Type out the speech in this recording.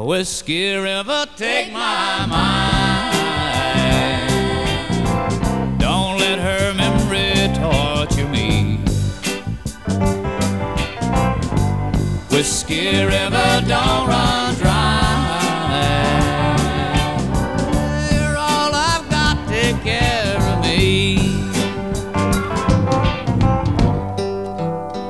Whiskey River, take my mind. Don't let her memory torture me. Whiskey River, don't run